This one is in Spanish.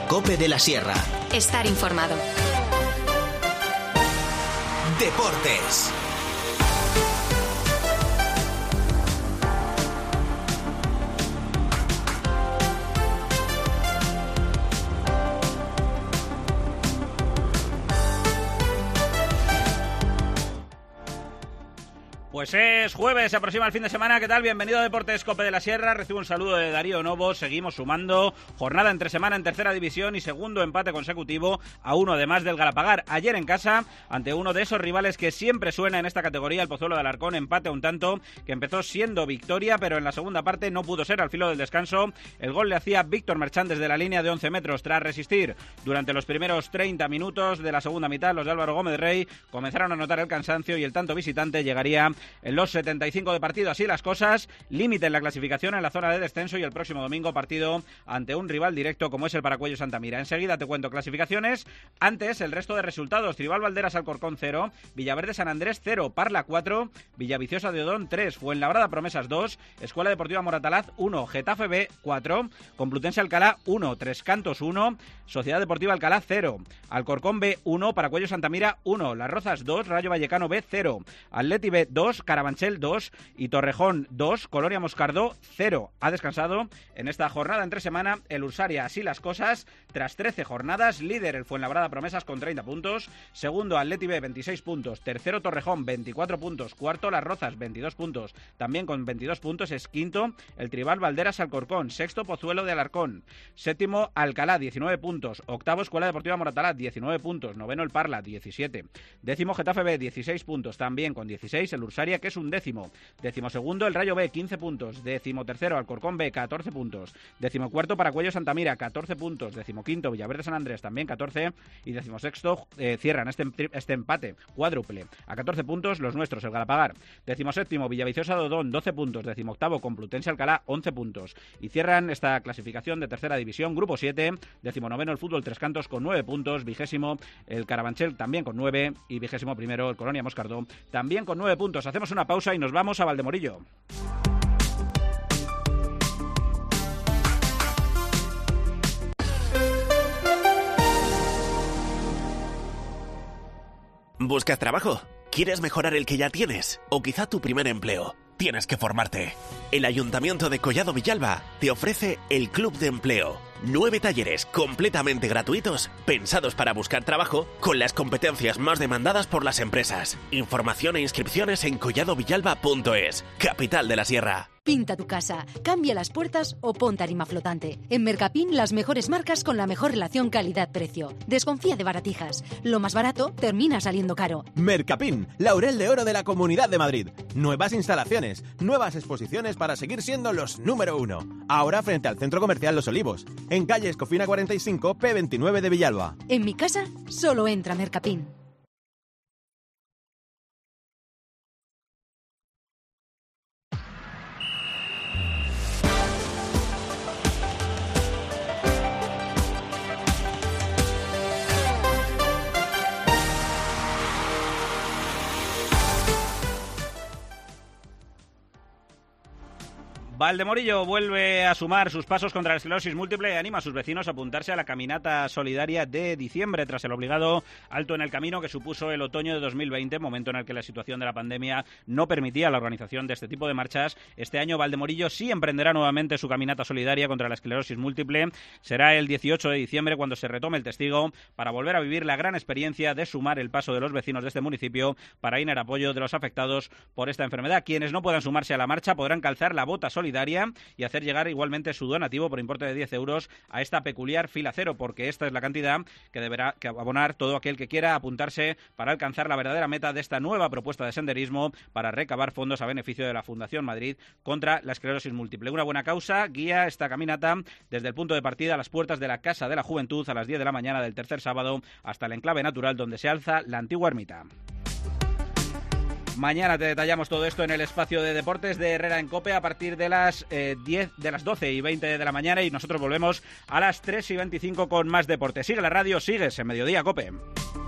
COPE de la Sierra. Estar informado. Deportes. Pues es jueves, se aproxima el fin de semana. ¿Qué tal? Bienvenido a Deportes COPE de la Sierra. Recibo un saludo de Darío Novo. Seguimos sumando jornada entre semana en tercera división y segundo empate consecutivo a uno además del Galapagar. Ayer en casa, ante uno de esos rivales que siempre suena en esta categoría, el Pozuelo de Alarcón, empate a un tanto que empezó siendo victoria, pero en la segunda parte no pudo ser. Al filo del descanso, el gol le hacía Víctor Merchán desde la línea de 11 metros. Tras resistir durante los primeros 30 minutos de la segunda mitad, los de Álvaro Gómez Rey comenzaron a notar el cansancio y el tanto visitante llegaría en los 75 de partido. Así las cosas, límite en la clasificación en la zona de descenso y el próximo domingo partido ante un rival directo como es el Paracuellos Santamira. Enseguida te cuento clasificaciones. Antes, el resto de resultados. Tribal Valderas Alcorcón 0, Villaverde San Andrés 0, Parla 4, Villaviciosa de Odón 3, Fuenlabrada Promesas 2, Escuela Deportiva Moratalaz 1, Getafe B 4, Complutense Alcalá 1, Tres Cantos 1, Sociedad Deportiva Alcalá 0, Alcorcón B 1, Paracuellos Santamira 1, Las Rozas 2, Rayo Vallecano B 0, Atleti B 2, Carabanchel 2 y Torrejón 2, Colonia Moscardó 0. Ha descansado en esta jornada entre semana el Ursaria. Así las cosas, tras 13 jornadas, líder el Fuenlabrada Promesas con 30 puntos, segundo Atleti B 26 puntos, tercero Torrejón 24 puntos, cuarto Las Rozas 22 puntos, también con 22 puntos es quinto el Tribal Valderas Alcorcón, sexto Pozuelo de Alarcón, séptimo Alcalá 19 puntos, octavo Escuela Deportiva Moratalaz 19 puntos, noveno el Parla 17, décimo Getafe B 16 puntos, también con 16 el Ursaria, que es un décimo segundo el Rayo B 15 puntos, décimo tercero Alcorcón B 14 puntos, décimo cuarto Paracuellos Santamira 14 puntos, décimo quinto Villaverde San Andrés también 14 y décimo sexto cierran este empate cuádruple a 14 puntos los nuestros, el Galapagar, décimo séptimo Villaviciosa de Odón 12 puntos, décimo octavo Complutense Alcalá 11 puntos y cierran esta clasificación de tercera división grupo 7, décimo noveno el Fútbol Tres Cantos con 9 puntos, vigésimo el Carabanchel también con 9 y vigésimo primero el Colonia Moscardó también con 9 puntos. Hacemos una pausa y nos vamos a Valdemorillo. ¿Buscas trabajo? ¿Quieres mejorar el que ya tienes? ¿O quizá tu primer empleo? Tienes que formarte. El Ayuntamiento de Collado Villalba te ofrece el Club de Empleo. 9 talleres completamente gratuitos pensados para buscar trabajo con las competencias más demandadas por las empresas. Información e inscripciones en colladovillalba.es, capital de la Sierra. Pinta tu casa, cambia las puertas o pon tarima flotante. En Mercapin, las mejores marcas con la mejor relación calidad-precio. Desconfía de baratijas. Lo más barato termina saliendo caro. Mercapin, Laurel de Oro de la Comunidad de Madrid. Nuevas instalaciones, nuevas exposiciones para seguir siendo los número 1. Ahora frente al Centro Comercial Los Olivos, en calle Escofina 45, P29 de Villalba. En mi casa, solo entra Mercapin. Valdemorillo vuelve a sumar sus pasos contra la esclerosis múltiple y anima a sus vecinos a apuntarse a la caminata solidaria de diciembre tras el obligado alto en el camino que supuso el otoño de 2020, momento en el que la situación de la pandemia no permitía la organización de este tipo de marchas. Este año Valdemorillo sí emprenderá nuevamente su caminata solidaria contra la esclerosis múltiple. Será el 18 de diciembre cuando se retome el testigo para volver a vivir la gran experiencia de sumar el paso de los vecinos de este municipio para ir en apoyo de los afectados por esta enfermedad. Quienes no puedan sumarse a la marcha podrán calzar la bota solidaria y hacer llegar igualmente su donativo por importe de 10 euros a esta peculiar fila cero, porque esta es la cantidad que deberá abonar todo aquel que quiera apuntarse para alcanzar la verdadera meta de esta nueva propuesta de senderismo para recabar fondos a beneficio de la Fundación Madrid contra la esclerosis múltiple. Una buena causa guía esta caminata desde el punto de partida a las puertas de la Casa de la Juventud a las 10 de la mañana del tercer sábado hasta el enclave natural donde se alza la antigua ermita. Mañana te detallamos todo esto en el espacio de deportes de Herrera en COPE a partir de las 12:20 de la mañana y nosotros volvemos a las 3:25 con más deportes. Sigue la radio, sigues en Mediodía COPE.